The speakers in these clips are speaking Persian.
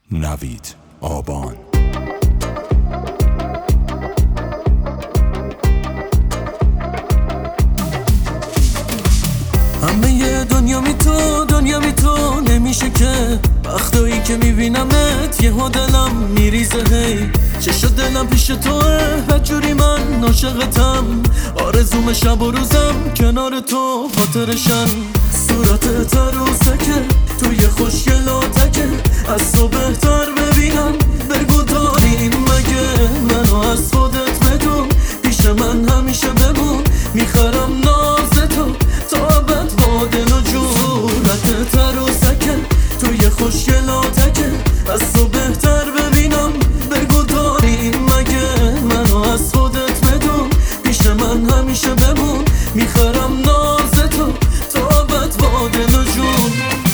نوید آبان. همه دنیا بی تو نمیشه که وقتایی که میبینمت یهو دلم میریزه. هی چشم دلم پیش توه، بدجوری من عاشقتم. آرزوم شب و روزم کنار تو خاطرشن. صورتت عروسه که توی خوشگلاتکه، از تو بهتر ببینم. بگو داریم مگه منو از خودت بدون، پیش من همیشه بمون. میخرم ناز تو تا ابد با دل و جورتت عروسکه توی خوشگلاتکه، از تو بهتر ببینم. بگو داریم مگه منو از خودت بدون، پیش من همیشه بمون. میخرم ناز تو تا ابد با دل و جون.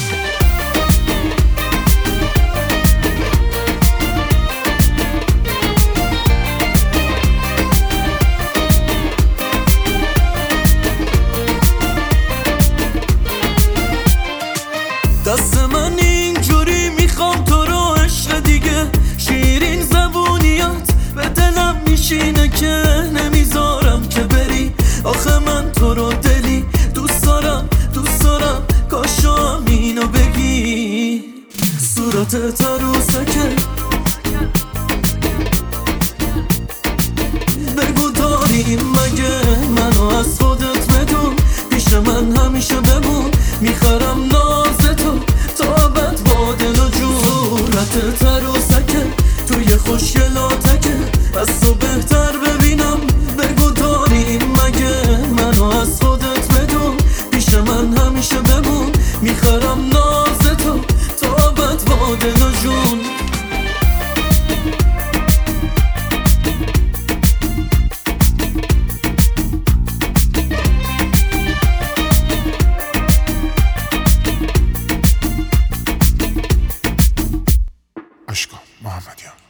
دست من اینجوری میخوام تو رو عشق دیگه، شیرین زبونیات به دلم میشینه که نمیذارم که بری. آخه من تو رو دلی دوست دارم کاشو هم اینو بگی. صورتت عروسه که بگو داریم مگه منو از خودت بدون، پیش من همیشه بمون. میخرم ناز تو تا ابد با دل و جورتت عروسکه توی خوشگلاتکه، از تو بهتر ببینم. بگو داریم مگه منو از خودت بدون، پیش من همیشه بمون. میخرم ناز تو تا ابد با دل و جون. اشکان محمدیان.